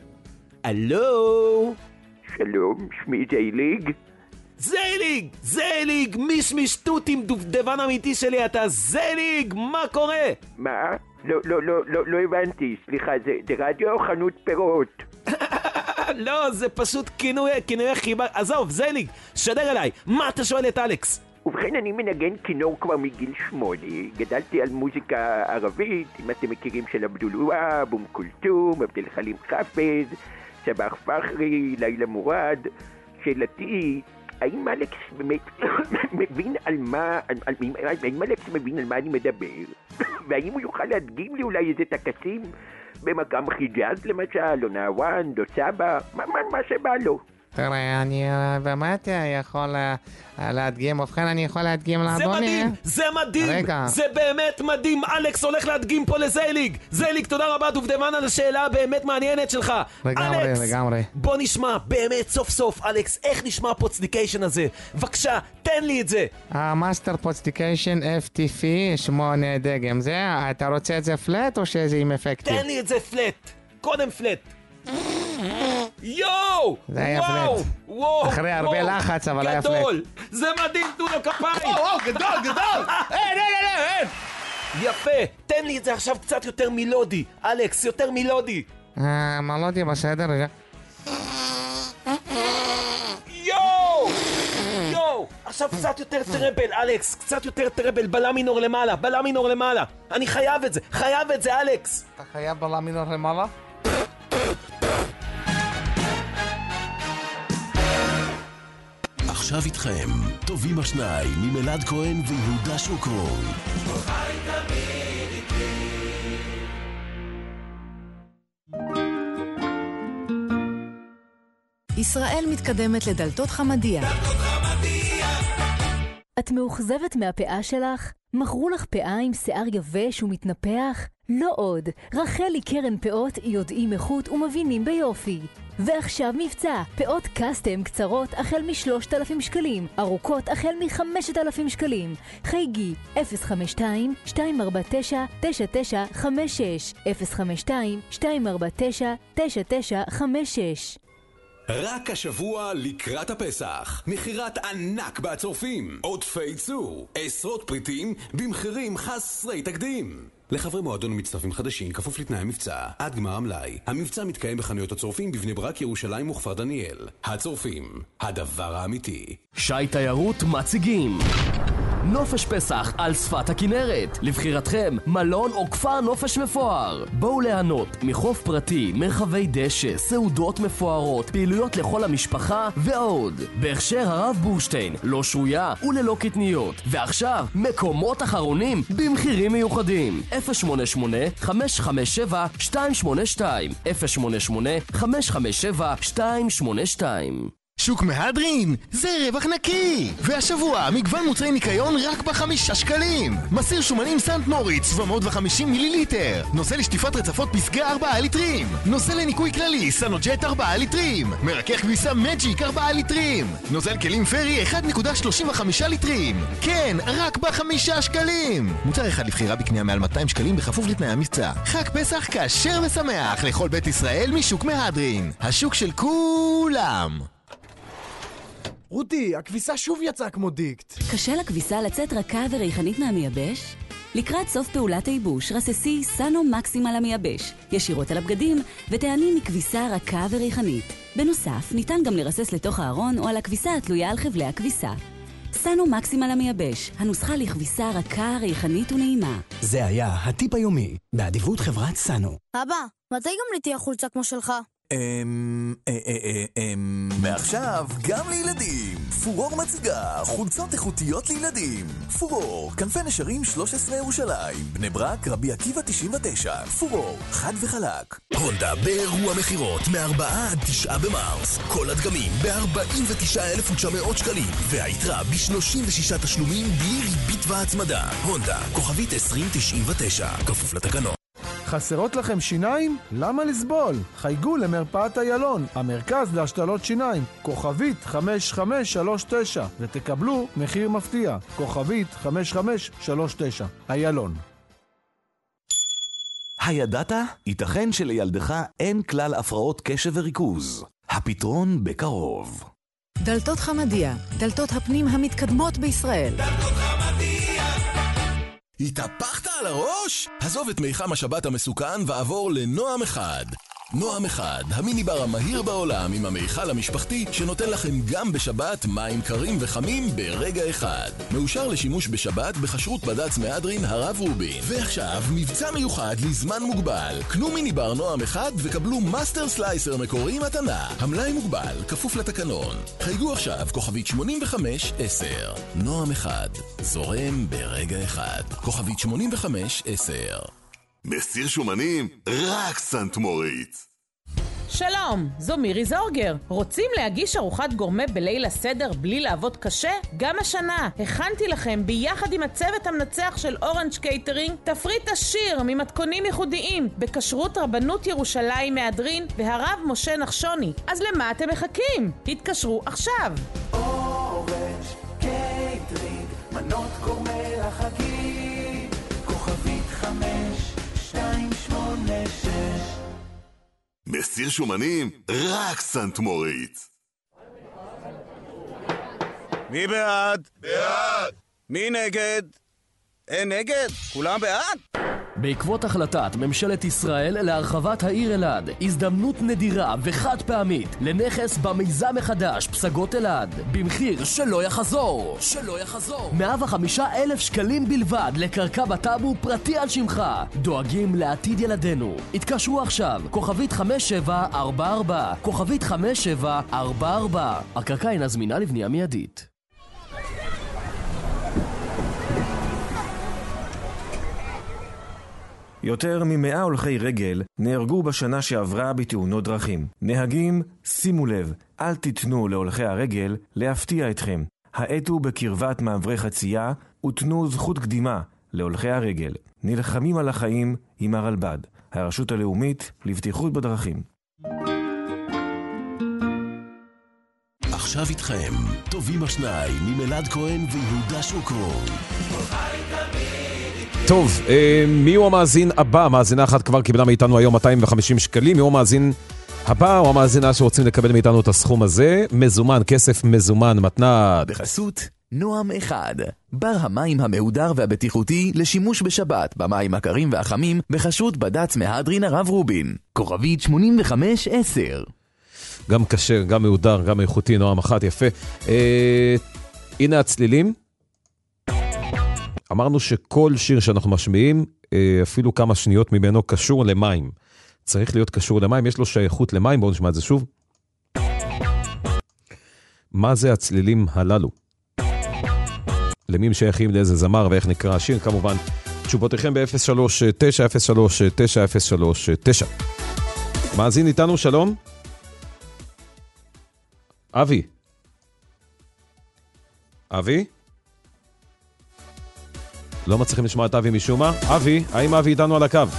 הלו? שלום, שמי זייליג. זייליג, זייליג, מיש מיש תותים דובדבן אמיתי שלי, אתה זייליג, מה קורה? מה? לא, לא, לא, לא, לא הבנתי, סליחה, זה, זה רדיו או חנות פירות? לא, זה פשוט כינוי, כינוי חיבה. עזוב, זליג, שדר אליי, מה אתה שואל את אלכס? ובכן, אני מנגן כינור כבר מגיל שמונה. גדלתי על מוזיקה ערבית, אם אתם מכירים, של עבדול וואב, אום כולתום, עבד אל חלים חאפז, סבאח פחרי, לילה מורד. שאלתי, האם אלכס באמת מבין על מה, האם אלכס מבין על מה אני מדבר? והאם הוא יוכל להדגים לי אולי איזה טקסים במקם חיג'אז למשל, או נאוואן, או סבא, מה, מה, מה שבא לו? תראה, אני באמת יכול להדגים, ובכן אני יכול להדגים לאדוני. זה מדהים, זה מדהים, רגע. זה באמת מדהים, אלכס הולך להדגים פה לזייליג. זייליג, תודה רבה דובדבן על השאלה הבאמת מעניינת שלך. לגמרי, אלכס, לגמרי. בוא נשמע, באמת סוף סוף, אלכס, איך נשמע הפודסטיקיישן הזה? בבקשה, תן לי את זה. המאסטר פודסטיקיישן אף טי פי שמונה דגם, זה, אתה רוצה את זה פלט או שזה עם אפקטים? תן לי את זה פלט, קודם פלט. יואו! זה היה וואו! פלט. וואו! אחרי הרבה לחץ, אבל היה פלט. גדול! זה מדהים, תנו לו כפיים! וואו, גדול, גדול! אין, אין, אין, אין! יפה! תן לי את זה עכשיו קצת יותר מילודי. אלכס, יותר מילודי. אה, מלודי בסדר, רגע. יואו! יואו! עכשיו קצת יותר טרבל, אלכס. קצת יותר טרבל, בלה מינור למעלה. בלה מינור למעלה. אני חייב את זה. חייב את זה, אלכס. אתה חייב בלה מינור למעלה? עכשיו איתכם, טובים השניים ממלעד כהן ויהודה שוקרון. ישראל מתקדמת לדלתות חמדיה. את מאוכזבת מהפאה שלך? מכרו לך פאה עם שיער יבש ומתנפח? לא עוד. רחלי קרן פאות יודעים איכות ומבינים ביופי. ועכשיו מבצע, פאות קסטם קצרות החל מ-שלושת אלפים שקלים, ארוכות החל מ-חמשת אלפים שקלים. חייגי אפס חמש שתיים שתיים ארבע תשע תשע תשע חמש שש אפס חמש שתיים שתיים ארבע תשע תשע תשע חמש שש. רק השבוע לקראת הפסח, מחירת ענק בצורפים, עודפי ייצור, עשרות פריטים במחירים חסרי תקדים. לחברי מועדון מצטרפים חדשים כפוף לתנאי המבצע עד גמר המלאי. המבצע מתקיים בחנויות הצורפים בבני ברק, ירושלים וכפר דניאל. הצורפים, הדבר האמיתי. שי תיירות מציגים נופש פסח על שפת הכנרת. לבחירתכם מלון או כפר נופש מפואר. בואו ליהנות מחוף פרטי, מרחבי דשא, סעודות מפוארות, פעילויות לכל המשפחה ועוד. בהכשר הרב בורשטיין, לא שרויה וללא קטניות. ועכשיו מקומות אחרונים במחירים מיוחדים. אפס שמונה שמונה חמש חמש שבע שתיים שמונה שתיים אפס שמונה שמונה חמש חמש שבע שתיים שמונה שתיים. שוק מהדרין, זה רווח נקי! והשבוע מגוון מוצרי ניקיון רק בחמישה שקלים. מסיר שומנים סנט מוריץ שבע מאות וחמישים מיליליטר. נושא לשטיפת רצפות פסגה ארבעה ליטרים. נושא לניקוי כללי סנוג'ט ארבעה ליטרים. מרכך כביסה מג'יק ארבעה ליטרים. נוזל כלים פרי אחת נקודה שלושים וחמש ליטרים. כן, רק בחמישה שקלים. מוצר אחד לבחירה בקנייה מעל מאתיים שקלים בכפוף לתנאי המבצע. חג פסח כשר ושמח לכל בית ישראל משוק מהדרין. השוק של כולם. רותי, הכביסה שוב יצאה כמו דיקט. קשה לכביסה לצאת רכה וריחנית מהמייבש? לקראת סוף פעולת הייבוש, רססי סאנו מקסימל המייבש, ישירות על הבגדים, ותעני מכביסה רכה וריחנית. בנוסף, ניתן גם לרסס לתוך הארון או על הכביסה התלויה על חבלי הכביסה. סאנו מקסימל המייבש, הנוסחה לכביסה רכה, ריחנית ונעימה. זה היה הטיפ היומי, באדיבות חברת סאנו. אבא, מתי גם לי תהיה חולצה כמו שלך? אמ... אמ... מעכשיו גם לילדים. פורור מציגה חולצות איכותיות לילדים. פורור, כנפי נשרים שלוש עשרה ירושלים, בני ברק, רבי עקיבא תשעים ותשע. פורור, חד וחלק. הונדה באירוע מחירות מ-ארבעה עד תשעה במרס. כל הדגמים ב-ארבעים ותשעה אלף ותשע מאות שקלים, והיתרה ב-שלושים ושישה תשלומים בלי ריבית והצמדה. הונדה, כוכבית עשרים תשעים ותשע, כפוף לתקנות. חסרות לכם שיניים? למה לסבול? חייגו למרפאת איילון, המרכז להשתלות שיניים, כוכבית חמש חמש שלוש תשע, ותקבלו מחיר מפתיע, כוכבית חמש חמש שלוש תשע. איילון. הידעת? ייתכן שלילדך אין כלל הפרעות קשב וריכוז. הפתרון בקרוב. דלתות חמדיה, דלתות הפנים המתקדמות בישראל. דלתות חמדיה. התהפכת על הראש? עזוב את מיחם השבת המסוכן ועבור לנועם אחד. נועם אחד, המיניבר המהיר בעולם עם המיכל המשפחתי שנותן לכם גם בשבת מים קרים וחמים ברגע אחד. מאושר לשימוש בשבת בחשרות בד"ץ מהדרין הרב רובין. ועכשיו מבצע מיוחד לזמן מוגבל. קנו מיניבר נועם אחד וקבלו מאסטר סלייסר מקורי מתנה. המלאי מוגבל, כפוף לתקנון. חייגו עכשיו כוכבית שמונים וחמש עשר. נועם אחד, זורם ברגע אחד. כוכבית שמונים וחמש עשר. מסיר שומנים, רק סנט מוריץ. שלום, זו מירי זורגר. רוצים להגיש ארוחת גורמה בליל הסדר בלי לעבוד קשה? גם השנה הכנתי לכם ביחד עם הצוות המנצח של אורנג' קייטרינג תפריט עשיר ממתכונים ייחודיים בכשרות רבנות ירושלים מהדרין והרב משה נחשוני. אז למה אתם מחכים? התקשרו עכשיו. אורנג' קייטרינג, מנות גורמה לחגים, כוכבית חמש שתיים שמונה שש. מסיר שומנים, רק סנט מוריץ. מי בעד? בעד. מי נגד? אין נגד? כולם בעד? בעקבות החלטת ממשלת ישראל להרחבת העיר אלעד, הזדמנות נדירה וחד פעמית לנכס במיזם מחדש פסגות אלעד, במחיר שלא יחזור. שלא יחזור. מאה וחמישה אלף שקלים בלבד לקרקע בטאבו פרטי על שמך. דואגים לעתיד ילדינו. התקשרו עכשיו, כוכבית חמש שבע ארבע ארבע, כוכבית חמש שבע ארבע ארבע. הקרקע אינה זמינה לבנייה מיידית. יותר ממאה הולכי רגל נהרגו בשנה שעברה בתאונות דרכים. נהגים, שימו לב, אל תיתנו להולכי הרגל להפתיע אתכם. האטו בקרבת מעברי חצייה ותנו זכות קדימה להולכי הרגל. נלחמים על החיים עם הרלב"ד, הרשות הלאומית לבטיחות בדרכים. עכשיו איתכם, טובים השניים עם אלעד כהן ויהודה שוקרון. טוב, מי הוא המאזין הבא? מאזינה אחת כבר קיבלה מאיתנו היום מאתיים וחמישים שקלים. מי הוא המאזין הבא או המאזינה שרוצים לקבל מאיתנו את הסכום הזה? מזומן, כסף מזומן, מתנה. בחסות נועם אחד, בר המים המהודר והבטיחותי לשימוש בשבת במים הקרים והחמים בחסות בד"ץ מהדרין הרב רובין. כוכבית שמונים וחמש עשר. גם כשר, גם מהודר, גם איכותי, נועם אחד, יפה. אה, הנה הצלילים. אמרנו שכל שיר שאנחנו משמיעים, אפילו כמה שניות ממנו קשור למים. צריך להיות קשור למים, יש לו שייכות למים, בואו נשמע את זה שוב. מה זה הצלילים הללו? למי הם שייכים, לאיזה זמר ואיך נקרא השיר? כמובן, תשובותיכם ב-אפס שלוש תשע אפס שלוש תשע אפס שלוש תשע. מאזין איתנו, שלום? אבי. אבי? לא מצליחים לשמוע את אבי משום מה. אבי, האם אבי איתנו על הקו?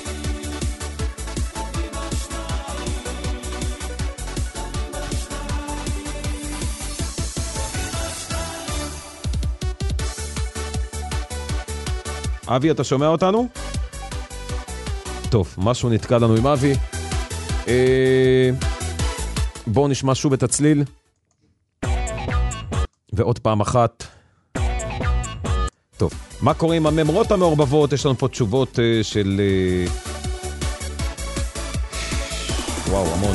אבי, אתה שומע אותנו? טוב, משהו נתקע לנו עם אבי. אה... בואו נשמע שוב את הצליל. ועוד פעם אחת. טוב, מה קורה עם הממרות המעורבבות? יש לנו פה תשובות uh, של... Uh... וואו, המון.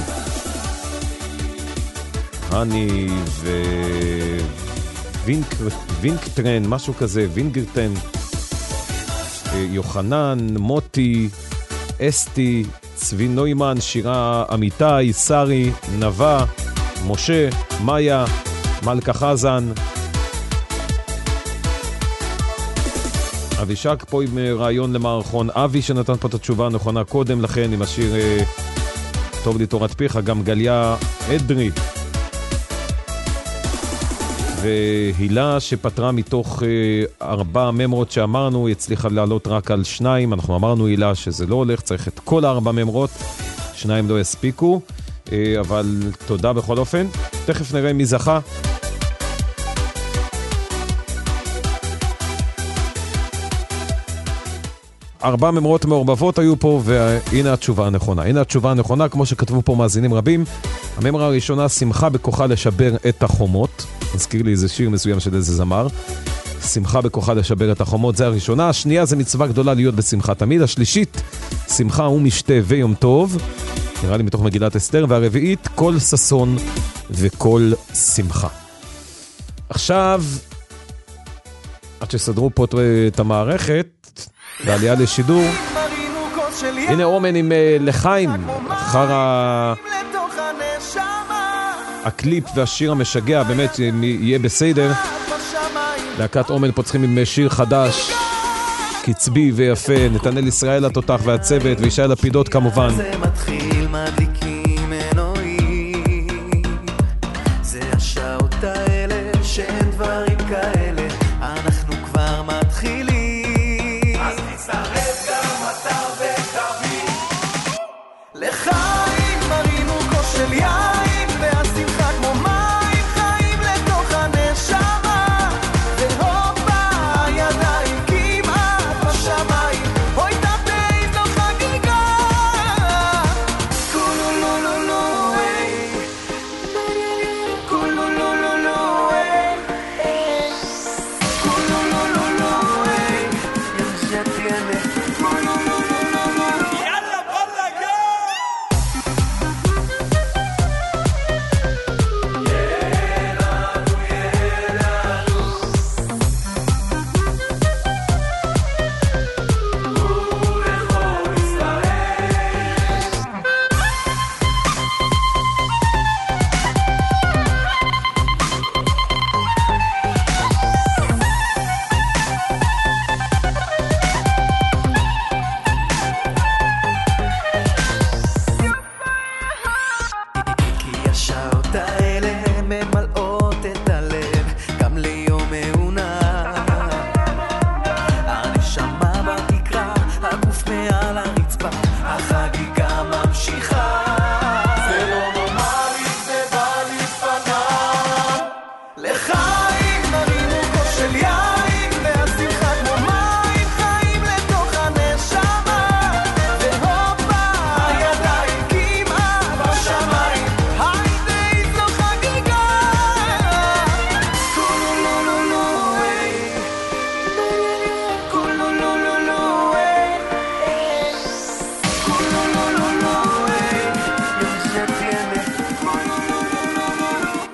הני ו... וינק... וינקטרן, משהו כזה, וינגרטן. Uh, יוחנן, מוטי, אסתי, צבי נוימן, שירה אמיתי, שרי, נווה, משה, מאיה, מלכה חזן. אבישק פה עם רעיון למערכון. אבי שנתן פה את התשובה הנכונה קודם לכן עם השיר אה, טוב לי תורת פיך. גם גליה אדרי והילה שפטרה מתוך אה, ארבע ממרות שאמרנו, היא הצליחה לעלות רק על שניים. אנחנו אמרנו הילה שזה לא הולך, צריך את כל הארבע ממרות, שניים לא הספיקו, אה, אבל תודה בכל אופן. תכף נראה מי זכה. ארבע ממרות מעורבבות היו פה, והנה התשובה הנכונה. הנה התשובה הנכונה, כמו שכתבו פה מאזינים רבים. הממרה הראשונה, שמחה בכוחה לשבר את החומות. מזכיר לי איזה שיר מסוים של איזה זמר. שמחה בכוחה לשבר את החומות, זה הראשונה. השנייה זה מצווה גדולה להיות בשמחה תמיד. השלישית, שמחה ומשתה ויום טוב, נראה לי מתוך מגילת אסתר. והרביעית, כל ששון וכל שמחה. עכשיו, עד שסדרו פה את המערכת, בעלייה לשידור, הנה אומן עם לחיים, אחר ה... הקליפ והשיר המשגע, באמת יהיה בסדר. להקת אומן פה צריכים עם שיר חדש, קצבי ויפה, נתנאל ישראל התותח והצוות, וישי לפידות כמובן. זה מתחיל מדליקים אלוהים, זה השעות האלה שאין דברים כאלה, אנחנו כבר מתחילים. אז תצטרף גם אתה ותביא לחיים, מרינו כוס של יין, והשמחה כמו מים חיים לתוך הנשמה, והופה הידיים כמעט בשמיים, אוי תפי זו חגיגה, כולו לו לו לו איי, כולו לו לו לו איי, כולו לו לו לו איי, ya tiene, כולו לו לו לו לו, יאללה בוא נגע. כי השעות האלה ממלאות את הלב גם ליום מעונה, הנשמה בתקרה, הגוף מעל הרצפה, החגיגה ממשיכה, זה לא נורמלי, זה בא לפניו לחיים, מרינו כוס של יין, והשמחה כמו מים חיים לתוך הנשמה, והופה הידיים כמעט בשמיים, היידי זו חגיגה, כולו לו לו לו איי, כולו לו לו לו איי, כולו לו לו לו איי, ya tiene, כולו לו לו לו לו.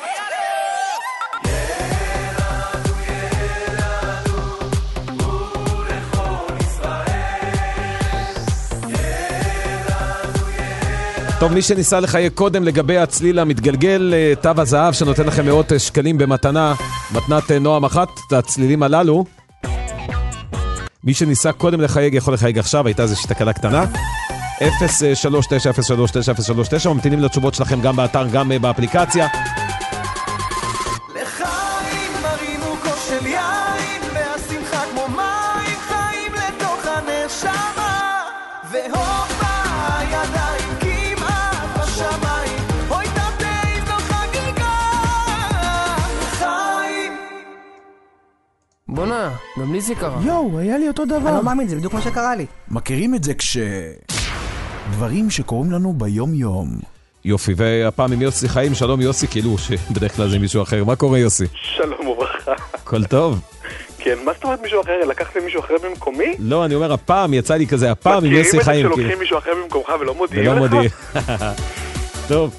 טוב, מי שניסה לחייג קודם לגבי הצליל המתגלגל, תו הזהב שנותן לכם מאות שקלים במתנה, מתנת נועם אחת, את הצלילים הללו. מי שניסה קודם לחייג יכול לחייג עכשיו, הייתה איזושהי תקלה קטנה. אפס שלוש תשע אפס שלוש תשע אפס שלוש תשע, ממתינים לתשובות שלכם גם באתר, גם באפליקציה. לחיים, מרינו כוס של יין, והשמחה כמו מים חיים לתוך הנשמה, והופה הידיים כמעט בשמיים, אוי תפי זו חגיגה, לחיים. בונה, גם לי זה קרה. יואו, היה לי אותו דבר. אני לא מאמין, זה בדיוק מה שקרה לי. מכירים את זה כש... דברים שקורים לנו ביום יום. יופי, והפעם עם יוסי חיים. שלום יוסי, כאילו שבדרך כלל זה מישהו אחר. מה קורה יוסי? שלום וברכה. הכל טוב? כן, מה זאת אומרת מישהו אחר? לקחת לי מישהו אחר במקומי? לא, אני אומר, הפעם יצא לי כזה, הפעם עם יוסי חיים. מכירים את זה שלוקחים מישהו אחר במקומך ולא מודיעים לך? ולא מודיעים. טוב,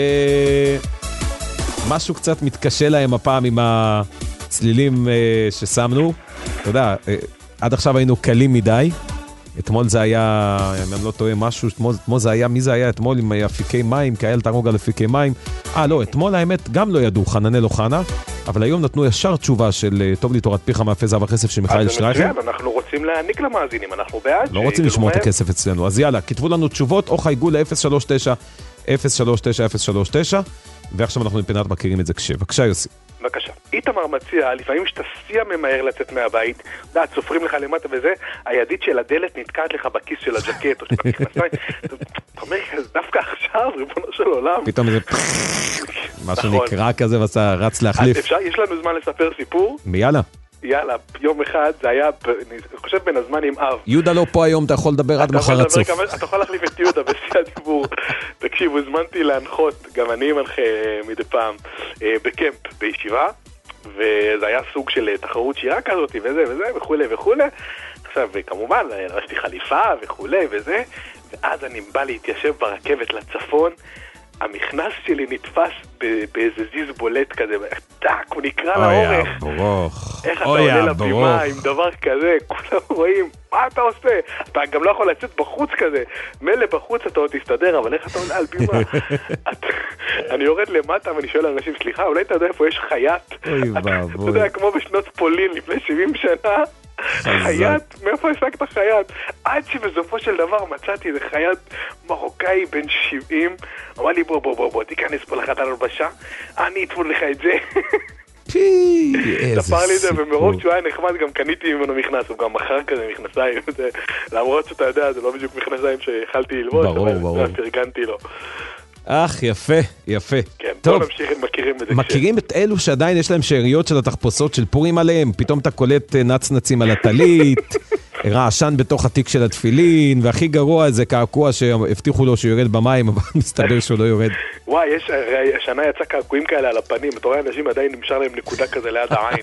משהו קצת מתקשה להם הפעם עם הצלילים ששמנו. אתה יודע, עד עכשיו היינו קלים מדי. אתמול זה היה, אם אני לא טועה משהו, אתמול, אתמול זה היה, מי זה היה אתמול עם אפיקי מים, כאל תרוג על אפיקי מים. אה, לא, אתמול האמת גם לא ידעו, חננאל אוחנה, אבל היום נתנו ישר תשובה של טוב לי תורת פיך מאפה זהב הכסף של מיכאל שטרייכר. אנחנו רוצים להעניק למאזינים, אנחנו בעד. לא רוצים לשמור את הכסף אצלנו, אז יאללה, כתבו לנו תשובות או חייגו ל-אפס שלוש תשע אפס שלוש תשע אפס שלוש תשע, ועכשיו אנחנו מפינת מכירים את זה כש. בבקשה יוסי. בבקשה. איתמר מציע, לפעמים שאתה סייע ממהר לצאת מהבית, דעת, סופרים לך למטה וזה, הידית של הדלת נתקעת לך בכיס של הג'קט, או שאתה נכנסיים, אתה אומר, דווקא עכשיו, ריבונו של עולם. פתאום זה משהו נקרא כזה ועשה רץ להחליף. אפשר, יש לנו זמן לספר סיפור? מיאללה. יאללה, יום אחד זה היה, אני חושב בין הזמן עם אב. יהודה לא פה היום, אתה יכול לדבר עד מחר הצוף. אתה יכול להחליף את יהודה בשיא הדיבור. תקשיבו, הזמנתי להנחות, גם אני מנחה מדי פעם, בקמפ, בישיבה, וזה היה סוג של תחרות שירה כזאת, וזה וזה, וכולי וכולי. עכשיו, וכמובן, רשתי חליפה וכולי וזה, ואז אני בא להתיישב ברכבת לצפון, המכנס שלי נתפס באיזה זיז בולט כזה, טק, הוא נקרא לאורך. אוי, ברוך. איך אתה עולה לבימה עם דבר כזה, כולם רואים, מה אתה עושה? אתה גם לא יכול לצאת בחוץ כזה, מלא בחוץ אתה עוד תסתדר, אבל איך אתה עולה על בימה? אני יורד למטה ואני שואל לאנשים, סליחה, אולי אתה יודע איפה יש חייט? אוי ואבוי. אתה יודע, כמו בשנות פולין לפני שבעים שנה, חייט, מאיפה השגת חייט? עד שבסופו של דבר מצאתי איזה חייט מרוקאי בן שבעים, אמר לי בוא בוא בוא בוא תיכנס פה לחדר הלבשה, אני אתפור לך את זה. פי, איזה ספר לי את זה, סיפור. ומרוב שהוא היה נחמד גם קניתי ממנו מכנס, הוא גם מחר כזה מכנסיים, למרות שאתה יודע, זה לא בדיוק מכנסיים שהחלתי ללבוש, ברור, ברור. אבל פרגנתי לו. אך, יפה, יפה. כן, טוב, בוא נמשיך, מכירים את זה. מכירים את אלו שעדיין יש להם שאריות של התחפושות של פורים עליהם, פתאום אתה קולט נצנצים על הטלית, רעשן בתוך התיק של התפילין, והכי גרוע זה קעקוע שהבטיחו לו שהוא יורד במים, אבל מסתבר שהוא לא יורד. וואי, יש, השנה יצא קעקועים כאלה על הפנים, אתה רואה אנשים עדיין נמשל להם נקודה כזה ליד העין.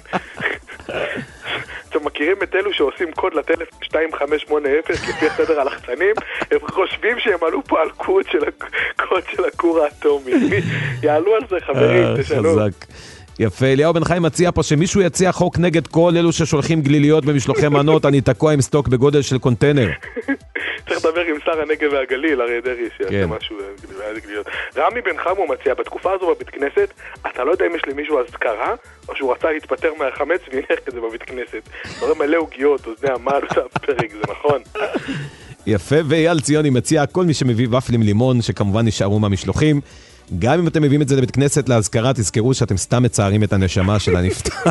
אתם מכירים את אלו שעושים קוד לטלפון שתיים חמש שמונה אפס לפי הסדר הלחצנים? הם חושבים שהם עלו פה על קוד של, קוד של הכור האטומי. יעלו על זה חברים, תשנו. חזק. יפה, אליהו בן חיים מציע פה שמישהו יציע חוק נגד כל אלו ששולחים גליליות במשלוחי מנות, אני תקוע עם סטוק בגודל של קונטיינר. צריך לדבר עם שר הנגב והגליל, אריה דרעי, שיעשה משהו גליליות. רמי בן חמו מציע, בתקופה הזו בבית כנסת, אתה לא יודע אם יש למישהו אזכרה, או שהוא רצה להתפטר מהחמץ וינך כזה בבית כנסת. דברים מלא עוגיות, אוזני המל, זה הפרק, זה נכון. יפה, ואייל ציוני מציע, כל מי שמביא ופלים לימון, שכמובן נשארו מהמשלוחים, גם אם אתם מביאים את זה לבית כנסת להזכרה, תזכרו שאתם סתם מצערים את הנשמה של הנפטר.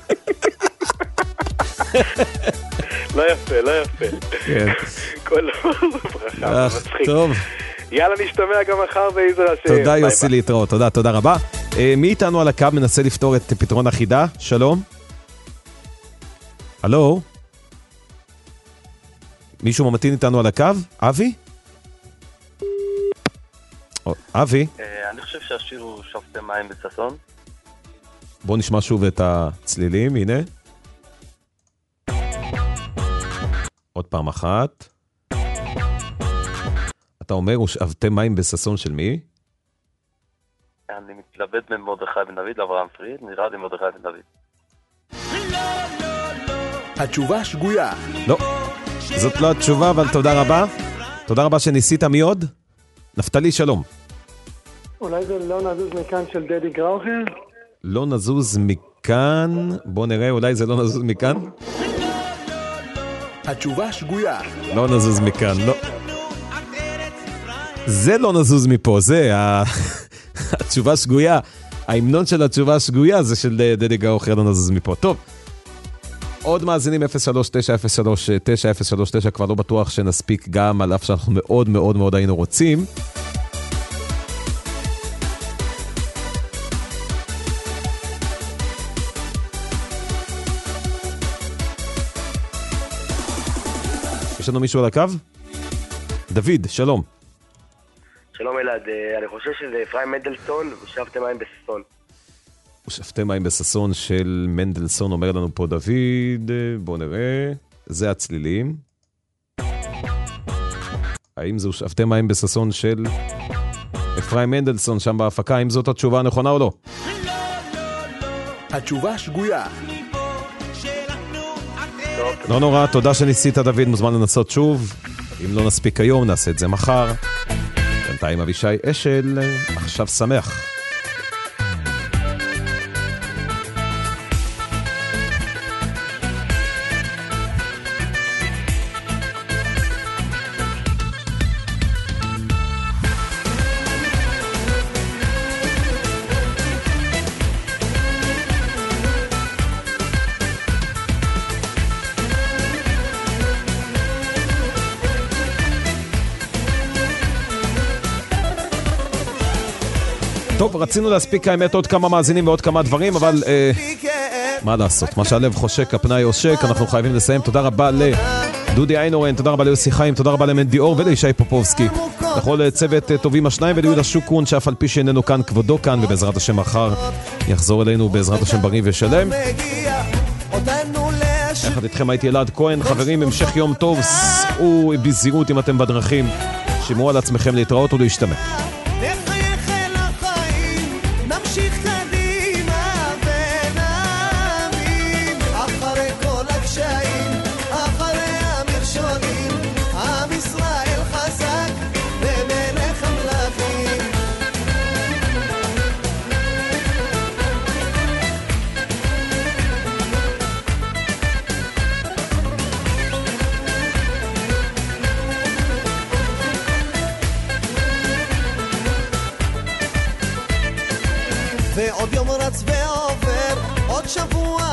לא יפה, לא יפה. כן. כל ברכה, מצחיק. טוב. יאללה, נשתמע גם מחר בעזר השם. תודה יוסי להתראות, תודה, תודה רבה. מי איתנו על הקו מנסה לפתור את פתרון החידה? שלום? הלו? מישהו ממתין איתנו על הקו? אבי? אבי? אני חושב שהשיר הוא שופטי מים בששון. בוא נשמע שוב את הצלילים, הנה. עוד פעם אחת. אתה אומר, הוא שופטי מים בששון של מי? אני מתלבט בין מרדכי בן דוד לאברהם פריד, נראה לי מרדכי בן דוד. התשובה שגויה. לא, זאת לא התשובה, אבל תודה רבה. תודה רבה שניסית. מי עוד? נפתלי, שלום. אולי זה לא נזוז מכאן של דדי גראוכר? לא נזוז מכאן, בוא נראה, אולי זה לא נזוז מכאן? התשובה שגויה. לא נזוז מכאן, לא. זה לא נזוז מפה, זה התשובה שגויה. ההמנון של התשובה שגויה זה של דדי גראוכר, לא נזוז מפה. טוב. עוד מאזינים אפס שלוש תשע אפס שלוש תשע אפס שלוש תשע, כבר לא בטוח שנספיק גם, על אף שאנחנו מאוד מאוד מאוד היינו רוצים. יש לנו מישהו על הקו? דוד, שלום. שלום אלעד, אני חושב שזה אפרים מנדלסון ושפטי מים בששון. ושפטי מים בששון של מנדלסון, אומר לנו פה דוד, בוא נראה, זה הצלילים. האם זה ושפטי מים בששון של אפרים מנדלסון שם בהפקה, האם זאת התשובה הנכונה או לא? התשובה שגויה. לא נורא, תודה שניסית דוד, מוזמן לנסות שוב. אם לא נספיק היום, נעשה את זה מחר. בינתיים אבישי אשל, עכשיו שמח. טוב, רצינו להספיק האמת עוד כמה מאזינים ועוד כמה דברים, אבל אה, מה לעשות? מה שהלב חושק, הפנאי עושק, אנחנו חייבים לסיים. תודה רבה דודי איינורן, תודה רבה ליוסי חיים, תודה רבה למנדי אור ולישי פופובסקי. לכל צוות טובים השניים וליהודה שוקרון, שאף על פי שאיננו כאן כבודו כאן, ובעזרת השם מחר יחזור אלינו בעזרת השם בריא ושלם. יחד איתכם הייתי אלעד כהן. חברים, המשך יום טוב, סעו בזהירות אם אתם בדרכים, שמרו על עצמכם, להתראות ולהשתמע. ועוד יום רץ ועובר, עוד שבוע